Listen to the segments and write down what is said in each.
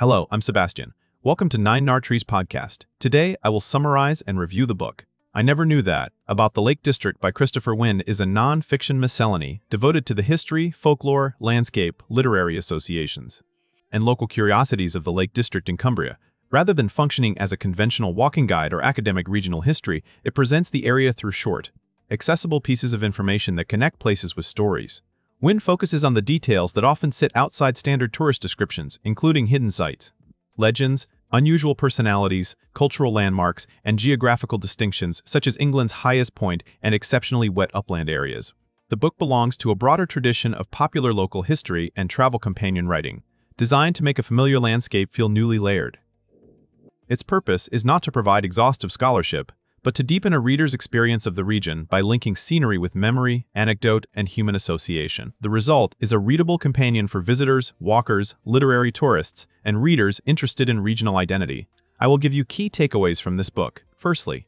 Hello, I'm Sebastian. Welcome to Nine Nar Trees Podcast. Today, I will summarize and review the book. I Never Knew That, About the Lake District by Christopher Winn is a non-fiction miscellany devoted to the history, folklore, landscape, literary associations, and local curiosities of the Lake District in Cumbria. Rather than functioning as a conventional walking guide or academic regional history, it presents the area through short, accessible pieces of information that connect places with stories. Winn focuses on the details that often sit outside standard tourist descriptions, including hidden sites, legends, unusual personalities, cultural landmarks, and geographical distinctions such as England's highest point and exceptionally wet upland areas. The book belongs to a broader tradition of popular local history and travel companion writing, designed to make a familiar landscape feel newly layered. Its purpose is not to provide exhaustive scholarship, but to deepen a reader's experience of the region by linking scenery with memory, anecdote, and human association. The result is a readable companion for visitors, walkers, literary tourists, and readers interested in regional identity. I will give you key takeaways from this book. Firstly,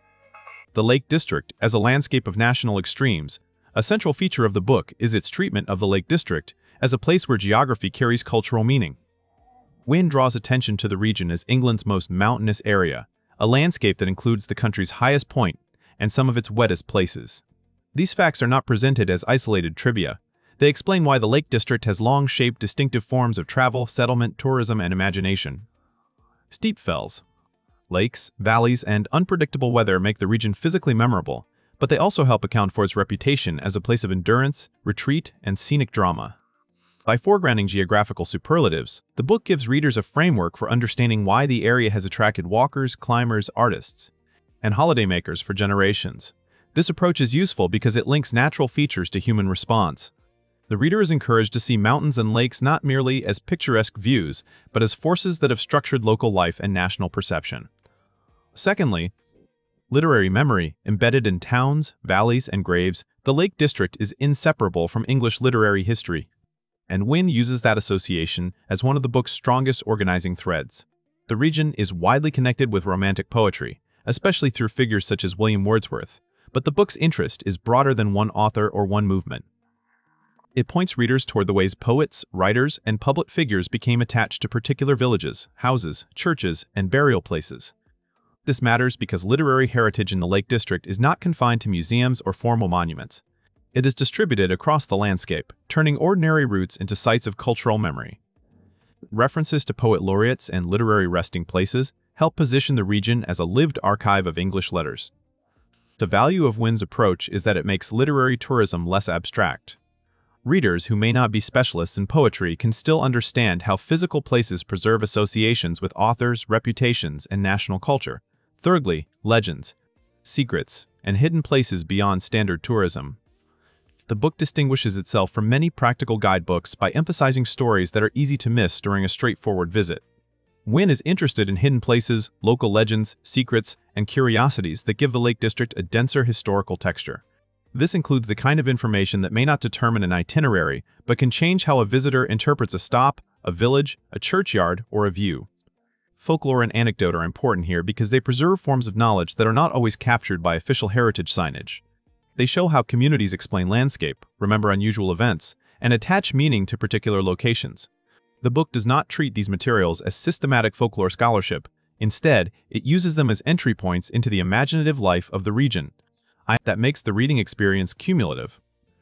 the Lake District as a landscape of national extremes. A central feature of the book is its treatment of the Lake District as a place where geography carries cultural meaning. Winn draws attention to the region as England's most mountainous area, a landscape that includes the country's highest point and some of its wettest places. These facts are not presented as isolated trivia. They explain why the Lake District has long shaped distinctive forms of travel, settlement, tourism, and imagination. Steep fells, lakes, valleys, and unpredictable weather make the region physically memorable, but they also help account for its reputation as a place of endurance, retreat, and scenic drama. By foregrounding geographical superlatives, the book gives readers a framework for understanding why the area has attracted walkers, climbers, artists, and holidaymakers for generations. This approach is useful because it links natural features to human response. The reader is encouraged to see mountains and lakes not merely as picturesque views, but as forces that have structured local life and national perception. Secondly, literary memory. Embedded in towns, valleys, and graves, the Lake District is inseparable from English literary history, and Winn uses that association as one of the book's strongest organizing threads. The region is widely connected with Romantic poetry, especially through figures such as William Wordsworth, but the book's interest is broader than one author or one movement. It points readers toward the ways poets, writers, and public figures became attached to particular villages, houses, churches, and burial places. This matters because literary heritage in the Lake District is not confined to museums or formal monuments. It is distributed across the landscape, turning ordinary routes into sites of cultural memory. References to poet laureates and literary resting places help position the region as a lived archive of English letters. The value of Winn's approach is that it makes literary tourism less abstract. Readers who may not be specialists in poetry can still understand how physical places preserve associations with authors, reputations, and national culture. Thirdly, legends, secrets, and hidden places beyond standard tourism. The book distinguishes itself from many practical guidebooks by emphasizing stories that are easy to miss during a straightforward visit. Winn is interested in hidden places, local legends, secrets, and curiosities that give the Lake District a denser historical texture. This includes the kind of information that may not determine an itinerary, but can change how a visitor interprets a stop, a village, a churchyard, or a view. Folklore and anecdote are important here because they preserve forms of knowledge that are not always captured by official heritage signage. They show how communities explain landscape, remember unusual events, and attach meaning to particular locations. The book does not treat these materials as systematic folklore scholarship. Instead, it uses them as entry points into the imaginative life of the region. That makes the reading experience cumulative.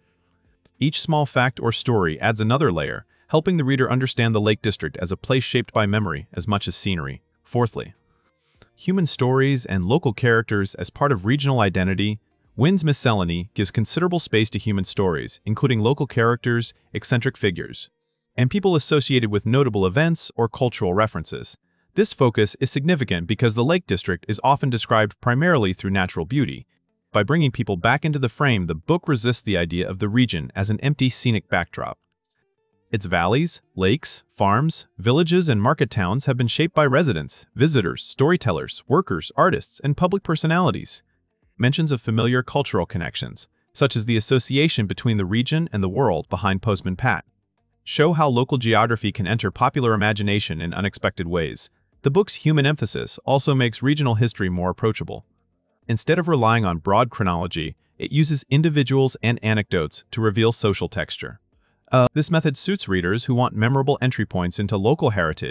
Each small fact or story adds another layer, helping the reader understand the Lake District as a place shaped by memory as much as scenery. Fourthly, human stories and local characters as part of regional identity. Winn's miscellany gives considerable space to human stories, including local characters, eccentric figures, and people associated with notable events or cultural references. This focus is significant because the Lake District is often described primarily through natural beauty. By bringing people back into the frame, the book resists the idea of the region as an empty scenic backdrop. Its valleys, lakes, farms, villages, and market towns have been shaped by residents, visitors, storytellers, workers, artists, and public personalities. Mentions of familiar cultural connections, such as the association between the region and the world behind Postman Pat, show how local geography can enter popular imagination in unexpected ways. The book's human emphasis also makes regional history more approachable. Instead of relying on broad chronology, it uses individuals and anecdotes to reveal social texture. This method suits readers who want memorable entry points into local heritage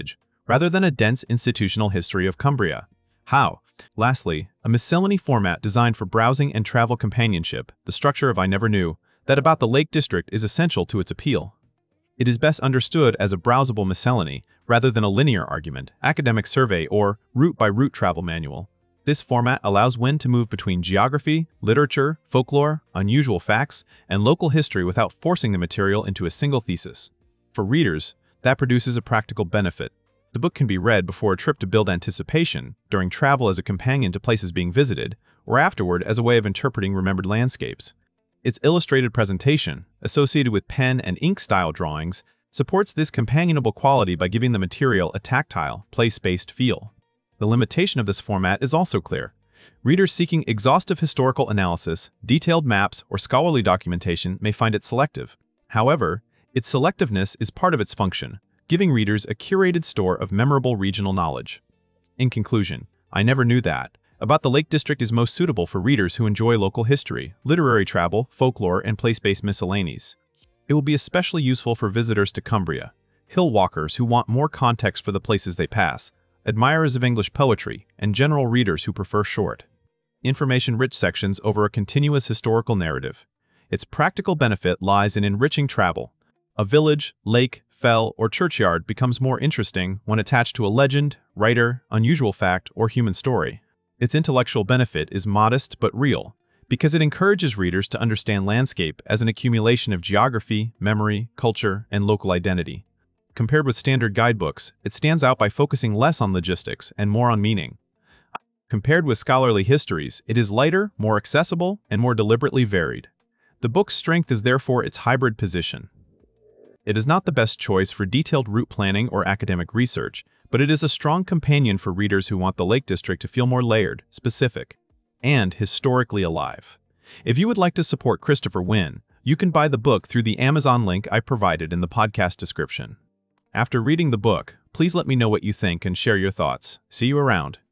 rather than a dense institutional history of Cumbria. How? Lastly, a miscellany format designed for browsing and travel companionship, the structure of I Never Knew that about the Lake District is essential to its appeal. It is best understood as a browsable miscellany rather than a linear argument, academic survey, or route-by-route travel manual. This format allows Wynne to move between geography, literature, folklore, unusual facts, and local history without forcing the material into a single thesis. For readers, that produces a practical benefit. The book can be read before a trip to build anticipation, during travel as a companion to places being visited, or afterward as a way of interpreting remembered landscapes. Its illustrated presentation, associated with pen and ink style drawings, supports this companionable quality by giving the material a tactile, place-based feel. The limitation of this format is also clear. Readers seeking exhaustive historical analysis, detailed maps, or scholarly documentation may find it selective. However, its selectiveness is part of its function, giving readers a curated store of memorable regional knowledge. In conclusion, I Never Knew That About the Lake District is most suitable for readers who enjoy local history, literary travel, folklore, and place-based miscellanies. It will be especially useful for visitors to Cumbria, hill walkers who want more context for the places they pass, admirers of English poetry, and general readers who prefer short, information-rich sections over a continuous historical narrative. Its practical benefit lies in enriching travel. A village, lake, fell, or churchyard becomes more interesting when attached to a legend, writer, unusual fact, or human story. Its intellectual benefit is modest but real, because it encourages readers to understand landscape as an accumulation of geography, memory, culture, and local identity. Compared with standard guidebooks, it stands out by focusing less on logistics and more on meaning. Compared with scholarly histories, it is lighter, more accessible, and more deliberately varied. The book's strength is therefore its hybrid position. It is not the best choice for detailed route planning or academic research, but it is a strong companion for readers who want the Lake District to feel more layered, specific, and historically alive. If you would like to support Christopher Wynne, you can buy the book through the Amazon link I provided in the podcast description. After reading the book, please let me know what you think and share your thoughts. See you around.